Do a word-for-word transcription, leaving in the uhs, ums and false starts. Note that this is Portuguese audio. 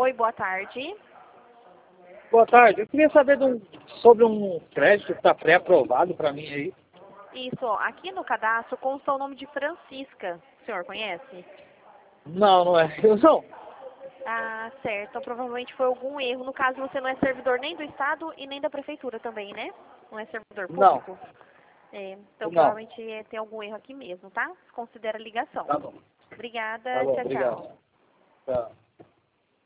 Oi, boa tarde. Boa tarde. Eu queria saber de um- sobre um crédito que está pré-aprovado para mim aí. Isso, ó, aqui no cadastro consta o nome de Francisca. O senhor conhece? Não, não é. Eu não. Ah, certo. Então, provavelmente foi algum erro. No caso, você não é servidor nem do Estado e nem da Prefeitura também, né? Não é servidor Não. público? É, então, Não. provavelmente é, tem algum erro aqui mesmo, tá? Considera a ligação. Tá bom. Obrigada. Tá bom, Tchau, tchau. obrigado. Tá.